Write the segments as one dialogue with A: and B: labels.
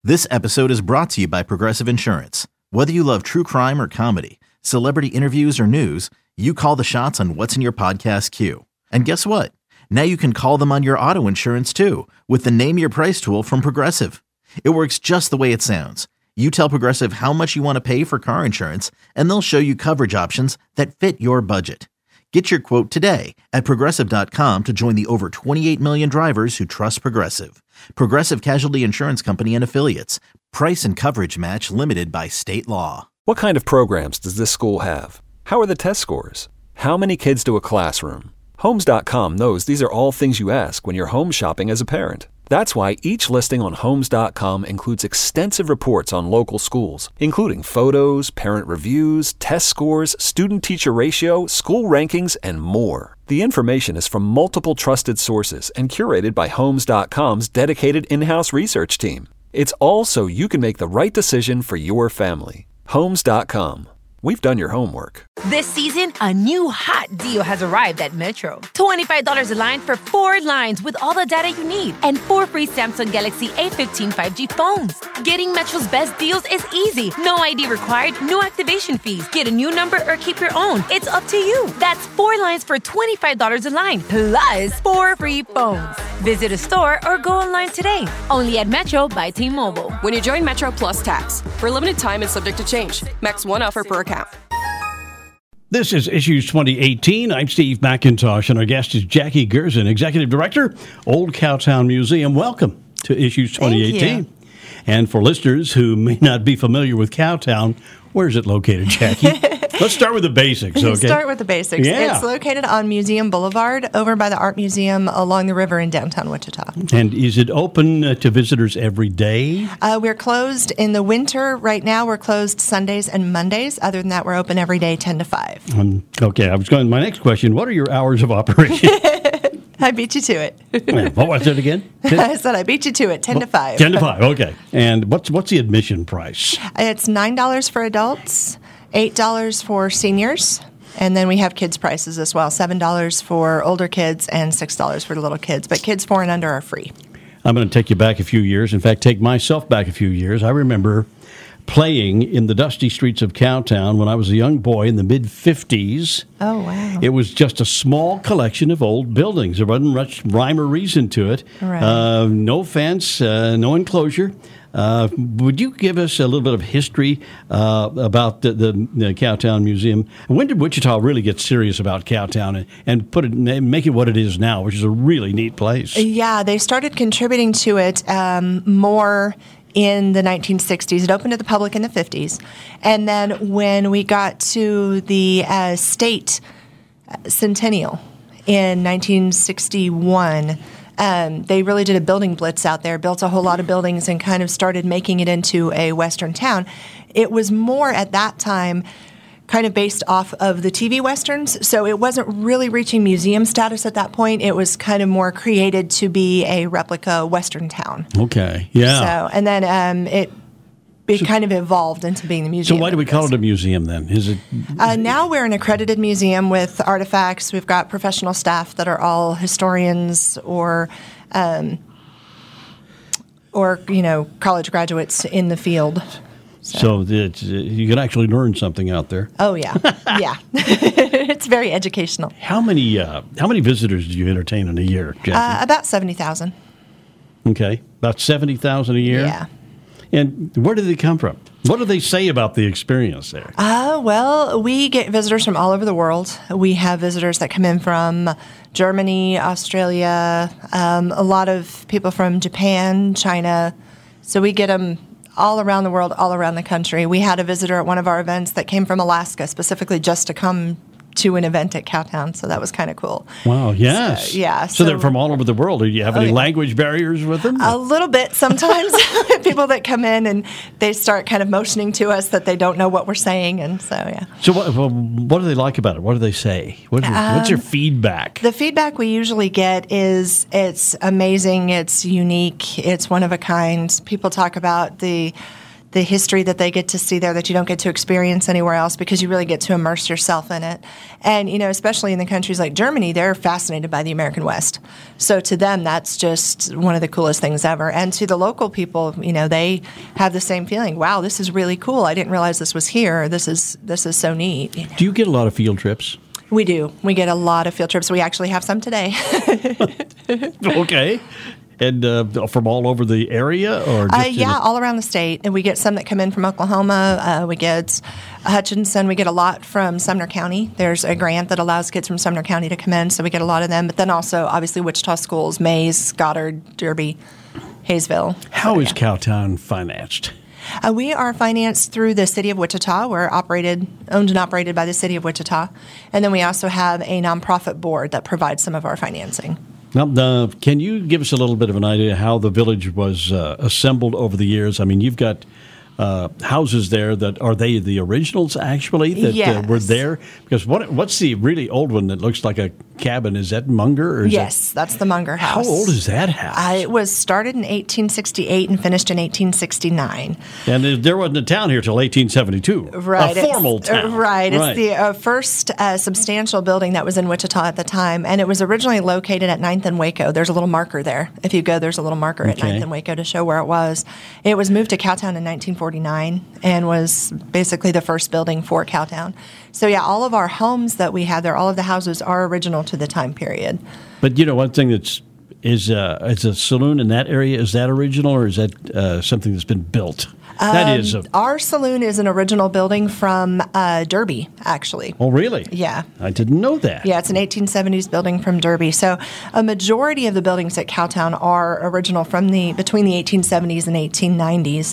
A: This episode is brought to you by Progressive Insurance. Whether you love true crime or comedy, celebrity interviews or news, you call the shots on what's in your podcast queue. And guess what? Now you can call them on your auto insurance too with the Name Your Price tool from Progressive. It works just the way it sounds. You tell Progressive how much you want to pay for car insurance, and they'll show you coverage options that fit your budget. Get your quote today at Progressive.com to join the over 28 million drivers who trust Progressive. Progressive Casualty Insurance Company and Affiliates. Price and coverage match limited by state law.
B: What kind of programs does this school have? How are the test scores? How many kids do a classroom? Homes.com knows these are all things you ask when you're home shopping as a parent. That's why each listing on Homes.com includes extensive reports on local schools, including photos, parent reviews, test scores, student-teacher ratio, school rankings, and more. The information is from multiple trusted sources and curated by Homes.com's dedicated in-house research team. It's all so you can make the right decision for your family. Homes.com. We've done your homework.
C: This season, a new hot deal has arrived at Metro. $25 a line for 4 lines with all the data you need and 4 free Samsung Galaxy A15 5G phones. Getting Metro's best deals is easy. No ID required, no activation fees. Get a new number or keep your own. It's up to you. That's 4 lines for $25 a line, plus 4 free phones. Visit a store or go online today. Only at Metro by T-Mobile.
D: When you join Metro Plus Tax. For a limited time and subject to change. Max 1 offer per account.
E: This is Issues 2018. I'm Steve McIntosh, and our guest is Jackie Gerson, Executive Director, Old Cowtown Museum. Welcome to Issues 2018. And for listeners who may not be familiar with Cowtown, where is it located, Jackie? Let's start with the basics, okay?
F: Start with the basics.
E: Yeah.
F: It's located on Museum Boulevard, over by the Art Museum along the river in downtown Wichita.
E: And is it open to visitors every day?
F: We're closed in the winter. Right now, we're closed Sundays and Mondays. Other than that, we're open every day, 10 to 5.
E: Okay, I was going. My next question, what are your hours of operation?
F: I beat you to it.
E: What was it again?
F: I said I beat you to it, 10 to 5.
E: 10 to 5, okay. And what's the admission price?
F: It's $9 for adults, $8 for seniors, and then we have kids' prices as well, $7 for older kids and $6 for the little kids. But kids 4 and under are free.
E: I'm going to take you back a few years. In fact, take myself back a few years. I remember playing in the dusty streets of Cowtown when I was a young boy in the mid-'50s.
F: Oh, wow.
E: It was just a small collection of old buildings. There wasn't much rhyme or reason to it.
F: Right.
E: No fence, no enclosure. Would you give us a little bit of history about the Cowtown Museum? When did Wichita really get serious about Cowtown and make it what it is now, which is a really neat place?
F: Yeah, they started contributing to it more in the 1960s. It opened to the public in the 50s. And then when we got to the state centennial in 1961, they really did a building blitz out there, built a whole lot of buildings and kind of started making it into a Western town. It was more at that time kind of based off of the TV Westerns, so it wasn't really reaching museum status at that point. It was kind of more created to be a replica Western town.
E: Okay, yeah.
F: So, and then it kind of evolved into being the museum.
E: So why do we call it a museum then? Is it
F: now we're an accredited museum with artifacts. We've got professional staff that are all historians or college graduates in the field.
E: So you can actually learn something out there.
F: Oh yeah, yeah. It's very educational.
E: How many visitors do you entertain in a year, Jackie?
F: About 70,000.
E: Okay, about 70,000 a year.
F: Yeah.
E: And where do they come from? What do they say about the experience there?
F: Well, we get visitors from all over the world. We have visitors that come in from Germany, Australia, a lot of people from Japan, China. So we get them all around the world, all around the country. We had a visitor at one of our events that came from Alaska specifically just to come to an event at Cowtown, so that was kind of cool.
E: Wow, yes.
F: So, yeah.
E: So they're from all over the world. Do you have any language barriers with them?
F: A little bit sometimes. People that come in and they start kind of motioning to us that they don't know what we're saying, and so, yeah.
E: So what do they like about it? What do they say? What's your feedback?
F: The feedback we usually get is it's amazing, it's unique, it's one of a kind. People talk about the the history that they get to see there that you don't get to experience anywhere else, because you really get to immerse yourself in it. And, especially in the countries like Germany, they're fascinated by the American West. So to them, that's just one of the coolest things ever. And to the local people, they have the same feeling. Wow, this is really cool. I didn't realize this was here. This is so neat.
E: Do you get a lot of field trips?
F: We do. We get a lot of field trips. We actually have some today.
E: Okay. And from all over the area? Or just
F: all around the state. And we get some that come in from Oklahoma. We get Hutchinson. We get a lot from Sumner County. There's a grant that allows kids from Sumner County to come in, so we get a lot of them. But then also, obviously, Wichita schools, Mays, Goddard, Derby, Hayesville.
E: How is Cowtown financed?
F: We are financed through the City of Wichita. We're owned and operated by the City of Wichita. And then we also have a nonprofit board that provides some of our financing.
E: Now, can you give us a little bit of an idea how the village was assembled over the years? I mean, you've got houses there that are they the originals actually that
F: yes.
E: Were there? Because what's the really old one that looks like a cabin? Is that Munger? Or is
F: yes, that's the Munger house.
E: How old is that house?
F: It was started in 1868 and finished in 1869.
E: And there wasn't a town here till 1872.
F: Right,
E: a formal town.
F: Right, it's the first substantial building that was in Wichita at the time, and it was originally located at 9th and Waco. There's a little marker there. If you go, there's a little marker at 9th and Waco to show where it was. It was moved to Cowtown in 1949 and was basically the first building for Cowtown. So all of our homes that we have there, all of the houses are original to the time period.
E: But one thing is a saloon in that area. Is that original, or is that something that's been built? That is
F: our saloon is an original building from Derby, actually.
E: Oh, really?
F: Yeah.
E: I didn't know that.
F: Yeah, it's an 1870s building from Derby. So a majority of the buildings at Cowtown are original from between the 1870s and 1890s.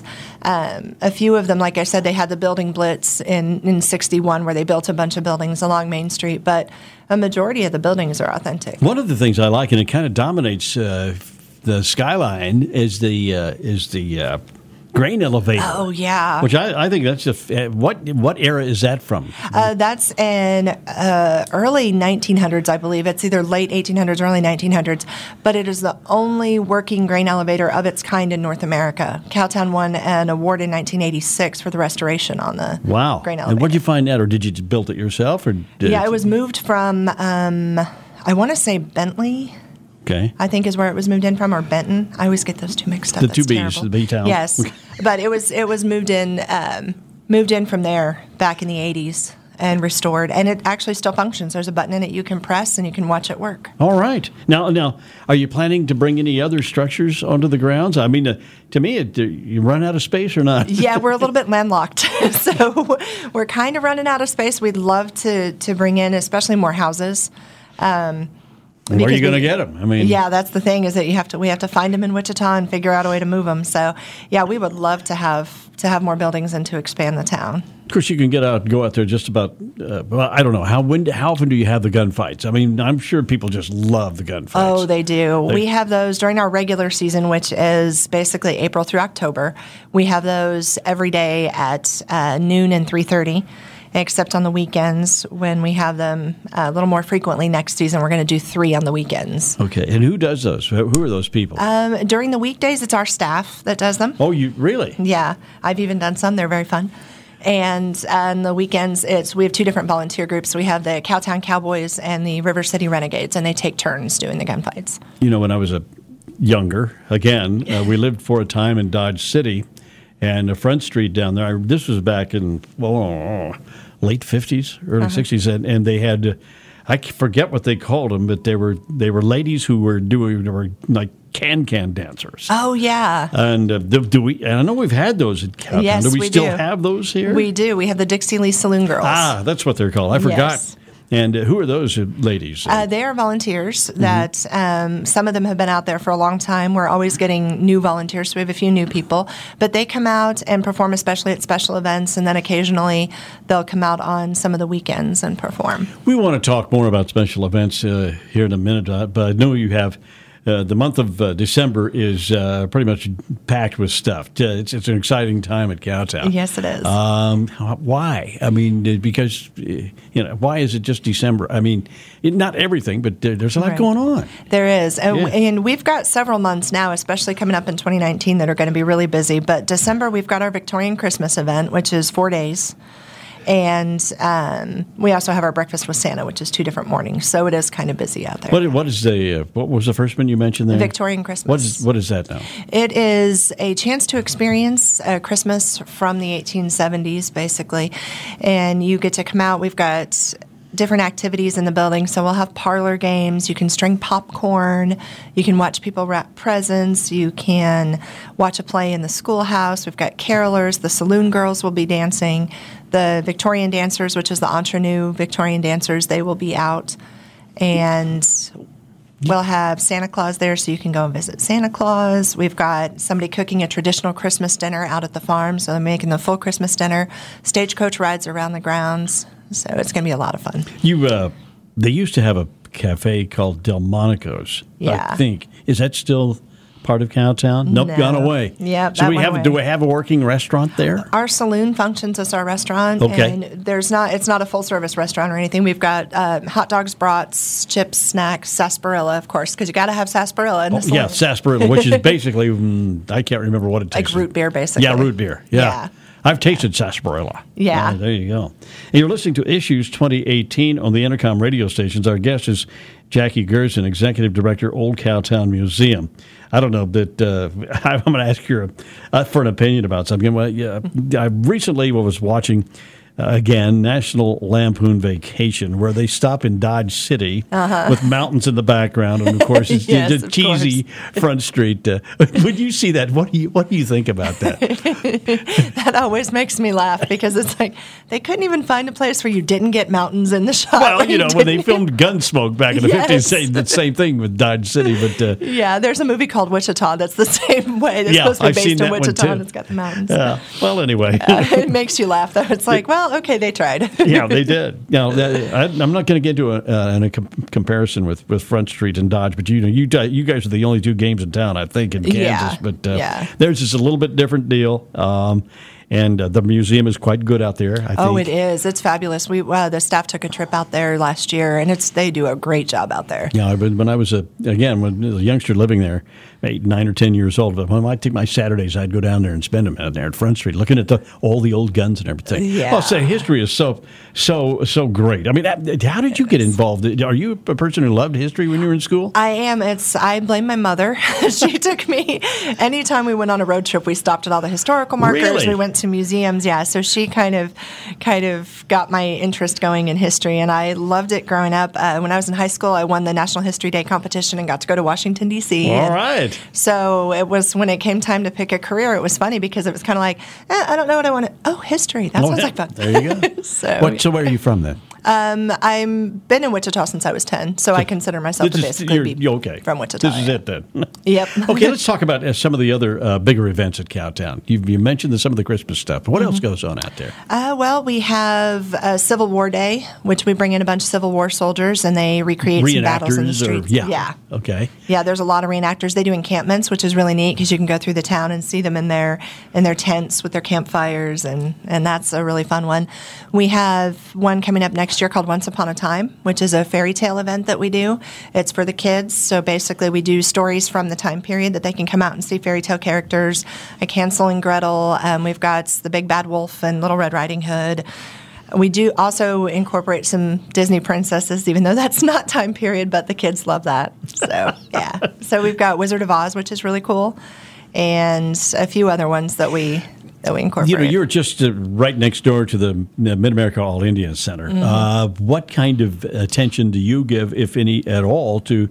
F: A few of them, like I said, they had the building blitz in 61 where they built a bunch of buildings along Main Street, but a majority of the buildings are authentic.
E: One of the things I like, and it kind of dominates the skyline, is the grain elevator.
F: Oh, yeah.
E: Which I think that's what era is that from?
F: That's in early 1900s, I believe. It's either late 1800s or early 1900s. But it is the only working grain elevator of its kind in North America. Cowtown won an award in 1986 for the restoration on the grain elevator.
E: And what did you find out, or did you build it yourself?
F: It was moved from, I want to say Bentley.
E: Okay.
F: I think is where it was moved in from, or Benton. I always get those two mixed up.
E: The two B's, the B-town.
F: Yes, but it was moved in from there back in the 80s and restored, and it actually still functions. There's a button in it you can press, and you can watch it work.
E: All right. Now, are you planning to bring any other structures onto the grounds? I mean, to me, you run out of space or not?
F: Yeah, we're a little bit landlocked, so we're kind of running out of space. We'd love to bring in, especially more houses.
E: Where are you going to get them? I mean,
F: that's the thing, is that we have to find them in Wichita and figure out a way to move them. So, we would love to have more buildings and to expand the town.
E: Of course, you can go out there just about. I don't know how often do you have the gunfights? I mean, I'm sure people just love the gunfights.
F: Oh, they do. We have those during our regular season, which is basically April through October. We have those every day at noon and 3:30. Except on the weekends when we have them a little more frequently. Next season, we're going to do 3 on the weekends.
E: Okay, and who does those? Who are those people?
F: During the weekdays, it's our staff that does them.
E: Oh, you really?
F: Yeah, I've even done some. They're very fun. And on the weekends, we have 2 different volunteer groups. We have the Cowtown Cowboys and the River City Renegades, and they take turns doing the gunfights.
E: When I was younger, again, we lived for a time in Dodge City, and the Front Street down there. This was back in late 50s, early 60s, and they had, I forget what they called them, but they were ladies who were like can dancers.
F: Oh yeah.
E: And do we? And I know we've had those at Cowtown.
F: Yes,
E: do we still have those here?
F: We do. We have the Dixie Lee Saloon Girls.
E: Ah, that's what they're called. I forgot.
F: Yes.
E: And who are those ladies?
F: They are volunteers that some of them have been out there for a long time. We're always getting new volunteers, so we have a few new people. But they come out and perform, especially at special events, and then occasionally they'll come out on some of the weekends and perform.
E: We want to talk more about special events here in a minute, but I know you have the month of December is pretty much packed with stuff. It's an exciting time at Cowtown.
F: Yes, it is.
E: Why? I mean, because, why is it just December? I mean, not everything, but there's a lot going on.
F: There is. And we've got several months now, especially coming up in 2019, that are going to be really busy. But December, we've got our Victorian Christmas event, which is 4 days. And we also have our Breakfast with Santa, which is 2 different mornings. So it is kind of busy out there.
E: What was the first one you mentioned there?
F: Victorian Christmas.
E: What is that now?
F: It is a chance to experience Christmas from the 1870s, basically. And you get to come out. We've got different activities in the building. So we'll have parlor games. You can string popcorn. You can watch people wrap presents. You can watch a play in the schoolhouse. We've got carolers. The saloon girls will be dancing. The Victorian dancers, which is the entre nous Victorian dancers, they will be out. And we'll have Santa Claus there, so you can go and visit Santa Claus. We've got somebody cooking a traditional Christmas dinner out at the farm, so they're making the full Christmas dinner. Stagecoach rides around the grounds. So it's going to be a lot of fun.
E: They used to have a cafe called Delmonico's.
F: Yeah.
E: I think. Is that still part of Cowtown? Nope,
F: No.
E: gone away.
F: Yeah,
E: So
F: that
E: do
F: went
E: we have a working restaurant there?
F: Our saloon functions as our restaurant.
E: Okay.
F: And it's not a full service restaurant or anything. We've got hot dogs, brats, chips, snacks, sarsaparilla, of course, because you got to have sarsaparilla in the saloon.
E: Yeah, sarsaparilla, which is basically I can't remember what it tastes
F: like root beer, basically.
E: Yeah, root beer. Yeah. I've tasted sarsaparilla.
F: Yeah.
E: There you go. And you're listening to Issues 2018 on the Intercom radio stations. Our guest is Jackie Gerson, Executive Director, Old Cowtown Museum. I don't know that I'm going to ask you for an opinion about something. Well, I recently was watching again, National Lampoon Vacation, where they stop in Dodge City with mountains in the background, and of course, it's
F: Yes,
E: the cheesy Front Street. When you see that, what do you think about that?
F: That always makes me laugh because it's like they couldn't even find a place where you didn't get mountains in the shot.
E: Well, when they filmed Gunsmoke back in the
F: Yes.
E: 50s, saying the same thing with Dodge City. But
F: yeah, there's a movie called Wichita that's the same way. It's
E: Yeah,
F: supposed to be
E: I've
F: based
E: seen
F: in
E: that one,
F: Wichita,
E: too.
F: and it's got the mountains.
E: well, anyway.
F: It makes you laugh, though. It's like, well, okay, they tried.
E: Yeah, they did. I'm not going to get into a comparison with Front Street and Dodge, but you guys are the only two games in town, I think, in Kansas.
F: Yeah,
E: But
F: yeah.
E: Theirs is a little bit different deal. And the museum is quite good out there, I think.
F: Oh, it is. It's fabulous. The staff took a trip out there last year, and they do a great job out there.
E: Yeah, when I was a youngster living there, 9 or 10 years old, but when I take my Saturdays, I'd go down there and spend them out there at Front Street, looking at all the old guns and everything.
F: Yeah.
E: Well, history is so great. I mean, how did you get involved? Are you a person who loved history when you were in school?
F: I am. I blame my mother. She took me. Anytime we went on a road trip, we stopped at all the historical markers.
E: Really?
F: We went to museums. Yeah, so she kind of got my interest going in history, and I loved it growing up. When I was in high school, I won the National History Day competition and got to go to Washington, D.C.
E: All right.
F: So it was when it came time to pick a career, it was funny because it was kind of like, I don't know what I want to. Oh, history. That sounds like fun.
E: There you go. So where are you from then?
F: I've been in Wichita since I was 10, so I consider myself to basically be
E: okay.
F: from Wichita.
E: This is it then.
F: Yep.
E: Okay, let's talk about some of the other bigger events at Cowtown. You mentioned some of the Christmas stuff. What else goes on out there?
F: Well, we have Civil War Day, which we bring in a bunch of Civil War soldiers, and they recreate some battles in the streets.
E: Yeah. Okay.
F: Yeah, there's a lot of reenactors. They do encampments, which is really neat because you can go through the town and see them in their tents with their campfires, and that's a really fun one. We have one coming up next year called Once Upon a Time, which is a fairy tale event that we do. It's for the kids, so basically we do stories from the time period that they can come out and see fairy tale characters, like Hansel and Gretel. We've got the Big Bad Wolf and Little Red Riding Hood. We do also incorporate some Disney princesses, even though that's not time period, but the kids love that. So, yeah. So we've got Wizard of Oz, which is really cool, and a few other ones that we incorporate.
E: You're just right next door to the Mid-America All-Indian Center. What kind of attention do you give, if any at all, to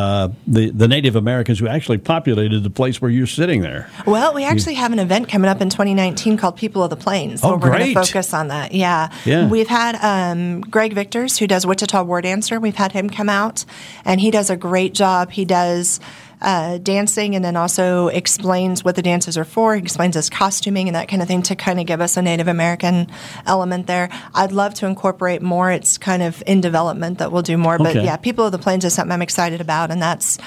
E: the Native Americans who actually populated the place where you're sitting there?
F: Well, we actually have an event coming up in 2019 called People of the Plains.
E: Oh,
F: where we're
E: great.
F: going to focus on that. Yeah. We've had Greg Victors, who does Wichita War Dancer. We've had him come out, and he does a great job. He does dancing, and then also explains what the dances are for. He explains his costuming and that kind of thing to kind of give us a Native American element there. I'd love to incorporate more. It's kind of in development that we'll do more. But
E: Okay.
F: yeah, People of the Plains is something I'm excited about, and that's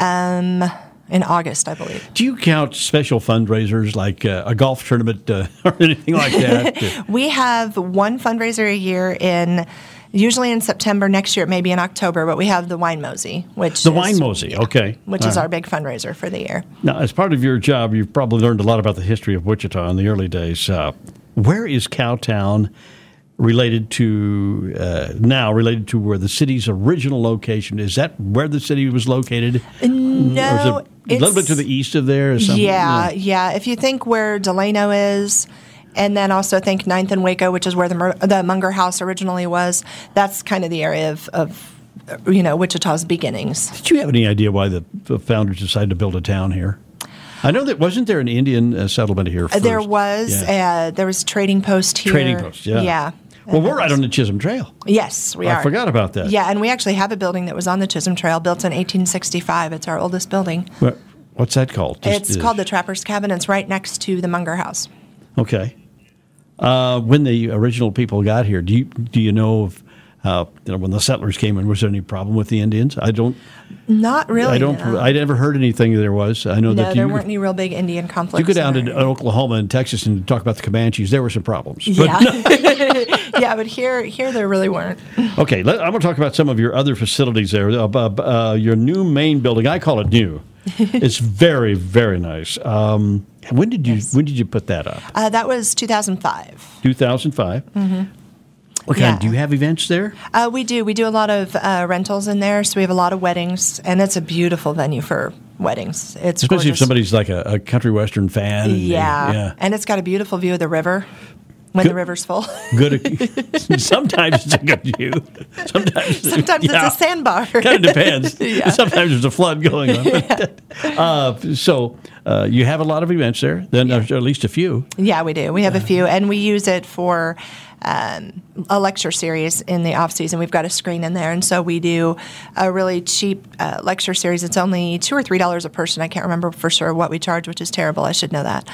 F: in August, I believe.
E: Do you count special fundraisers like a golf tournament or anything like that?
F: We have one fundraiser a year usually in September. Next year it may be in October, but we have the Wine Mosey, which
E: Wine Mosey, okay.
F: which is our big fundraiser for the year.
E: Now, as part of your job, you've probably learned a lot about the history of Wichita in the early days. Where is Cowtown related to where the city's original location? Is that where the city was located?
F: No,
E: or is it a little bit to the east of there or something?
F: Yeah. If you think where Delano is, and then also think 9th and Waco, which is where the Munger House originally was, that's kind of the area of Wichita's beginnings.
E: Did you have any idea why the founders decided to build a town here? I know that wasn't there an Indian settlement here first?
F: There was.
E: Yeah.
F: There was Trading Post here.
E: Trading Post, yeah.
F: Yeah.
E: Well, we're right on the Chisholm Trail.
F: Yes, we are.
E: I forgot about that.
F: Yeah, and we actually have a building that was on the Chisholm Trail, built in 1865. It's our oldest building.
E: What's that called?
F: It's called the Trapper's Cabin. It's right next to the Munger House.
E: Okay. When the original people got here, do you know if when the settlers came in, was there any problem with the Indians?
F: Not really. No.
E: I never heard anything there was. I know that
F: there weren't any real big Indian conflicts.
E: You go down to Oklahoma and Texas and talk about the Comanches. There were some problems.
F: Yeah, but here there really weren't.
E: Okay, I'm going to talk about some of your other facilities there. Your new main building, I call it new. It's very, very nice. When did you put that up?
F: That was 2005.
E: 2005. Mm-hmm. Do you have events there?
F: We do. We do a lot of rentals in there, so we have a lot of weddings, and it's a beautiful venue for weddings. It's
E: especially
F: gorgeous.
E: if somebody's like a country western fan.
F: And it's got a beautiful view of the river. When the river's full.
E: Good. Sometimes it's a good view. Sometimes
F: it's a sandbar.
E: Kind of depends. Sometimes there's a flood going on. So you have a lot of events there. Then there's at least a few.
F: Yeah, we do. We have a few, and we use it for a lecture series in the off season. We've got a screen in there, and so we do a really cheap lecture series. It's only $2 or $3 a person. I can't remember for sure what we charge, which is terrible. I should know that.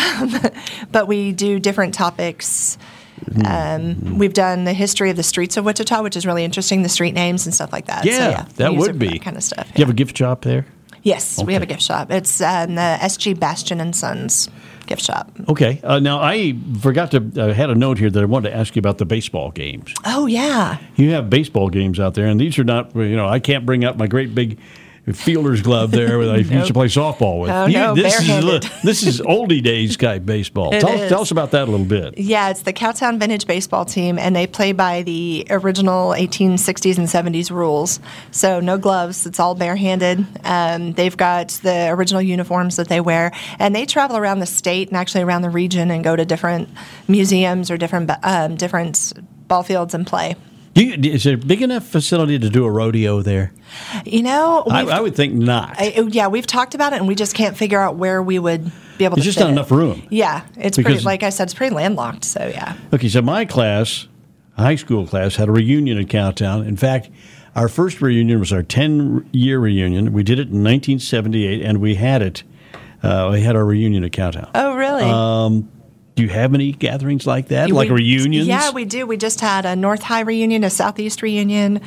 F: But we do different topics. We've done the history of the streets of Wichita, which is really interesting, the street names and stuff like that.
E: That would be
F: that kind of stuff.
E: Do you have a gift shop there?
F: Yes, we have a gift shop. It's the SG Bastion and Sons gift shop.
E: Okay. Now, I forgot to had a note here that I wanted to ask you about the baseball games.
F: Oh, yeah.
E: You have baseball games out there, and these are not, I can't bring up my great big fielder's glove there that I used to play softball with. This is oldie days type baseball. Tell us about that a little bit.
F: Yeah, it's the Cowtown Vintage Baseball Team, and they play by the original 1860s and 70s rules. So no gloves. It's all barehanded. They've got the original uniforms that they wear, and they travel around the state and actually around the region and go to different museums or different ball fields and play.
E: Is it a big enough facility to do a rodeo there? I would think not.
F: We've talked about it, and we just can't figure out where we would be able to.
E: There's just not enough room.
F: Yeah, it's pretty. Like I said, it's pretty landlocked. So yeah.
E: Okay, so my class, high school class, had a reunion at Cowtown. In fact, our first reunion was our 10-year reunion. We did it in 1978, and we had it. We had our reunion at Cowtown.
F: Oh, really?
E: Do you have any gatherings like that, like reunions?
F: Yeah, we do. We just had a North High reunion, a Southeast reunion,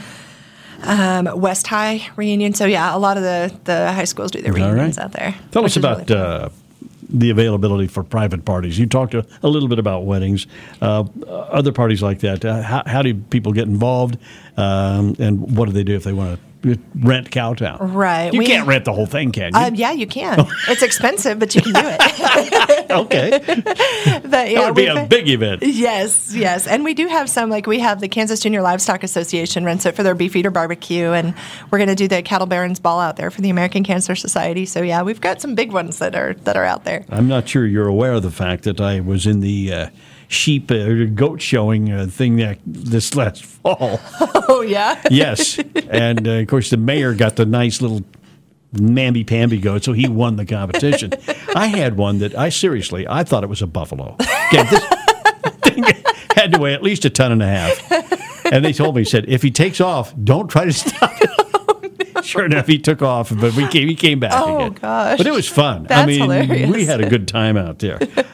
F: West High reunion. So, yeah, a lot of the high schools do their reunions out there.
E: Tell us about the availability for private parties. You talked a little bit about weddings, other parties like that. How do people get involved, and what do they do if they want to rent Cowtown?
F: Right.
E: You can't rent the whole thing, can you?
F: Yeah, you can. It's expensive, but you can do it.
E: Okay.
F: But, yeah,
E: that would be a big event.
F: Yes. And we do have some, like we have the Kansas Junior Livestock Association rents it for their Beefeater barbecue, and we're going to do the Cattle Barons Ball out there for the American Cancer Society. So, yeah, we've got some big ones that are out there.
E: I'm not sure you're aware of the fact that I was in the sheep goat showing thing this last fall.
F: Oh, yeah?
E: Yes. And, of course, the mayor got the nice little mamby-pamby goat, so he won the competition. I had one that I thought it was a buffalo. Okay, this thing had to weigh at least 1.5 tons. And they told me, said, if he takes off, don't try to stop it. Sure enough, he took off, but he came back again.
F: Oh, gosh.
E: But it was fun.
F: That's hilarious.
E: We had a good time out there.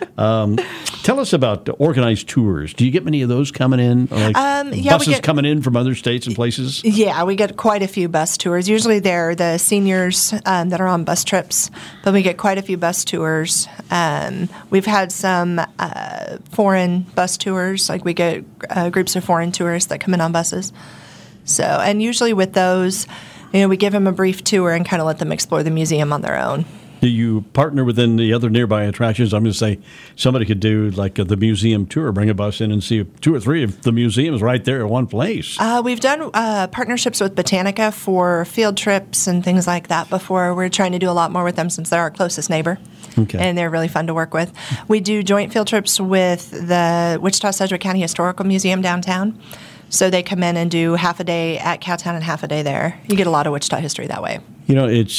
E: Tell us about organized tours. Do you get many of those coming in? Like buses coming in from other states and places?
F: Yeah, we get quite a few bus tours. Usually they're the seniors that are on bus trips, but we get quite a few bus tours. We've had some foreign bus tours. Like we get groups of foreign tourists that come in on buses. So, and usually with those, we give them a brief tour and kind of let them explore the museum on their own.
E: Do you partner within the other nearby attractions? I'm going to say somebody could do like the museum tour, bring a bus in and see 2 or 3 of the museums right there at one place.
F: We've done partnerships with Botanica for field trips and things like that before. We're trying to do a lot more with them since they're our closest neighbor.
E: Okay.
F: And they're really fun to work with. We do joint field trips with the Wichita-Sedgwick County Historical Museum downtown. So they come in and do half a day at Cowtown and half a day there. You get a lot of Wichita history that way.
E: It's.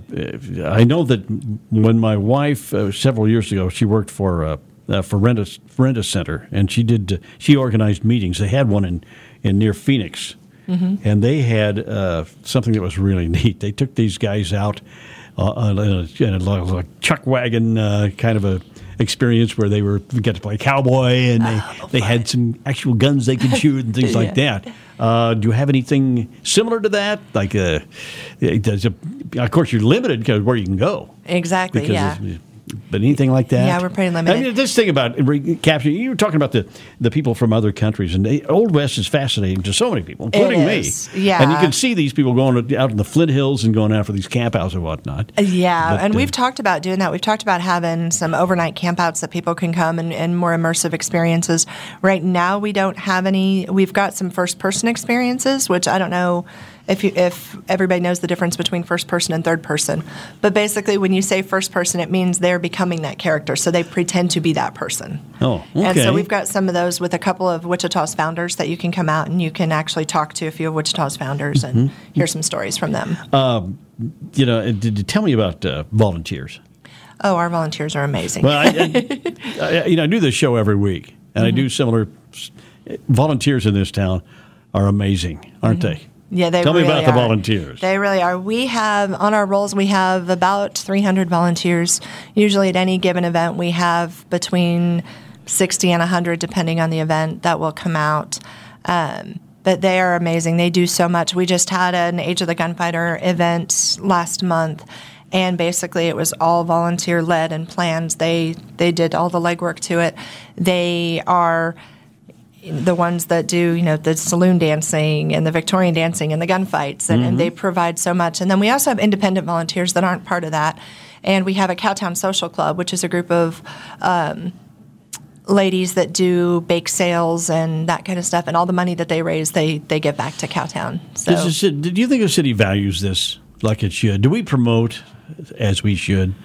E: I know that when my wife several years ago, she worked for Renta Center, and she organized meetings. They had one in near Phoenix, and they had something that was really neat. They took these guys out in a chuck wagon kind of a experience where they got to play cowboy, and they had some actual guns they could shoot and things like that. Do you have anything similar to that? Like, of course, you're limited because where you can go.
F: Exactly. Yeah.
E: But anything like that?
F: Yeah, we're pretty limited.
E: I mean, this thing about recapturing, you were talking about the people from other countries, and the Old West is fascinating to so many people, including me.
F: Yeah.
E: And you can see these people going out in the Flint Hills and going after these campouts and whatnot.
F: Yeah, and we've talked about doing that. We've talked about having some overnight campouts that people can come and more immersive experiences. Right now, we don't have any. We've got some first-person experiences, which I don't know if everybody knows the difference between first person and third person. But basically, when you say first person, it means they're becoming that character. So they pretend to be that person.
E: Oh, okay.
F: And so we've got some of those with a couple of Wichita's founders that you can come out and you can actually talk to a few of Wichita's founders and hear some stories from them.
E: Tell me about volunteers.
F: Oh, our volunteers are amazing.
E: Well, I do this show every week, and I do similar. Volunteers in this town are amazing, aren't they?
F: Yeah, they
E: Tell
F: really
E: me about
F: are.
E: the volunteers.
F: They really are. We have, on our rolls, we have about 300 volunteers. Usually at any given event, we have between 60 and 100, depending on the event, that will come out. But they are amazing. They do so much. We just had an Age of the Gunfighter event last month, and basically it was all volunteer-led and planned. They did all the legwork to it. They are the ones that do, the saloon dancing and the Victorian dancing and the gunfights, and they provide so much. And then we also have independent volunteers that aren't part of that. And we have a Cowtown Social Club, which is a group of ladies that do bake sales and that kind of stuff. And all the money that they raise, they give back to Cowtown. So,
E: do you think the city values this like it should? Do we promote as we should?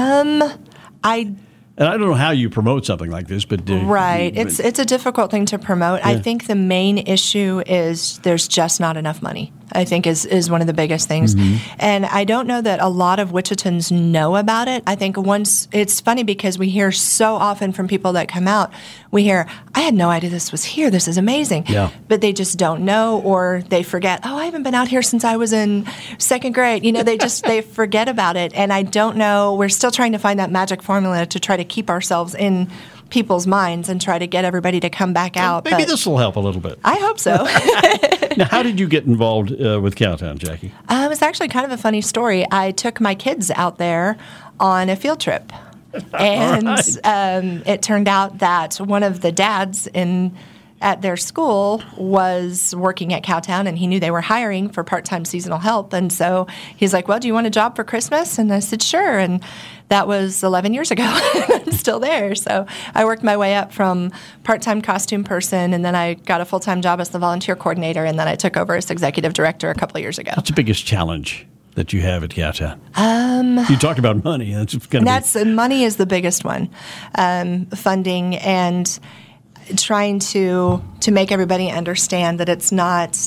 E: And I don't know how you promote something like this, but
F: right, it's a difficult thing to promote. Yeah. I think the main issue is there's just not enough money. I think is one of the biggest things, and I don't know that a lot of Wichitans know about it. I think it's funny because we hear so often from people that come out, we hear, "I had no idea this was here. This is amazing," but they just don't know, or they forget. Oh, I haven't been out here since I was in second grade. They forget about it, and I don't know. We're still trying to find that magic formula to try to keep ourselves in people's minds and try to get everybody to come back out.
E: Maybe this will help a little bit.
F: I hope so.
E: Now, how did you get involved with Cowtown, Jackie?
F: It's actually kind of a funny story. I took my kids out there on a field trip. And it turned out that one of the dads at their school was working at Cowtown, and he knew they were hiring for part-time seasonal help. And so he's like, "Well, do you want a job for Christmas?" And I said, "Sure." And that was 11 years ago. I'm still there. So I worked my way up from part-time costume person, and then I got a full-time job as the volunteer coordinator, and then I took over as executive director a couple of years ago.
E: What's the biggest challenge that you have at Cowtown? You talked about money.
F: Money is the biggest one. Funding and trying to make everybody understand that it's not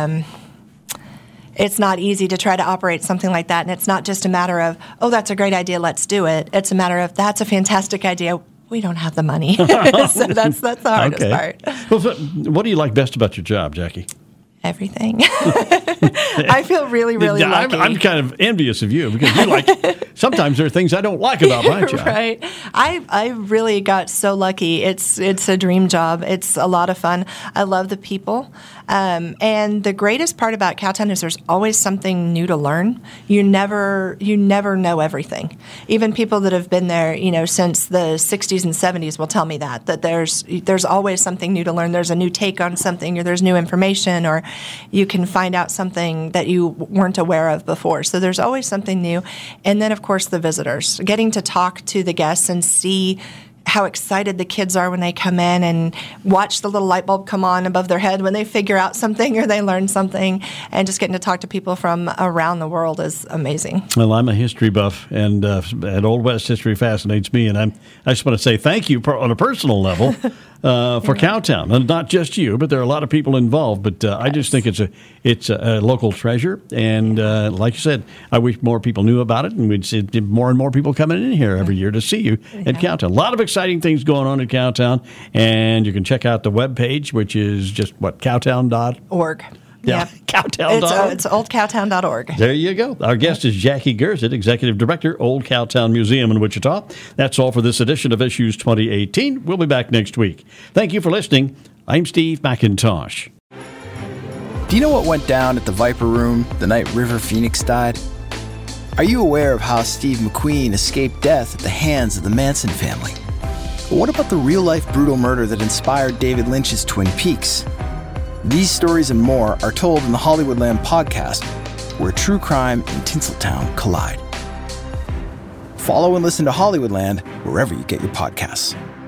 F: easy to try to operate something like that, and it's not just a matter of, "Oh, that's a great idea, let's do it." It's a matter of, "That's a fantastic idea, we don't have the money." So that's the hardest part.
E: Well, what do you like best about your job, Jackie?
F: Everything. I feel really, really lucky.
E: I'm kind of envious of you because you like, sometimes there are things I don't like about my job.
F: Right. I really got so lucky. It's a dream job. It's a lot of fun. I love the people. And the greatest part about Cowtown is there's always something new to learn. You never know everything. Even people that have been there, since the 60s and 70s will tell me that there's always something new to learn. There's a new take on something, or there's new information, or you can find out something that you weren't aware of before. So there's always something new. And then, of course, the visitors. Getting to talk to the guests and see how excited the kids are when they come in and watch the little light bulb come on above their head when they figure out something or they learn something, and just getting to talk to people from around the world is amazing.
E: Well, I'm a history buff, and Old West history fascinates me, and I just want to say thank you on a personal level for Cowtown, and not just you, but there are a lot of people involved. But I just think it's a local treasure, and like you said, I wish more people knew about it, and we'd see more and more people coming in here every year to see you at Cowtown. A lot of exciting things going on at Cowtown, and you can check out the webpage, which is just cowtown.org. Yeah, Cowtown.org.
F: It's oldcowtown.org.
E: There you go. Our guest is Jackie Gerzit, Executive Director, Old Cowtown Museum in Wichita. That's all for this edition of Issues 2018. We'll be back next week. Thank you for listening. I'm Steve McIntosh.
G: Do you know what went down at the Viper Room the night River Phoenix died? Are you aware of how Steve McQueen escaped death at the hands of the Manson family? But what about the real-life brutal murder that inspired David Lynch's Twin Peaks? These stories and more are told in the Hollywoodland podcast, where true crime and Tinseltown collide. Follow and listen to Hollywoodland wherever you get your podcasts.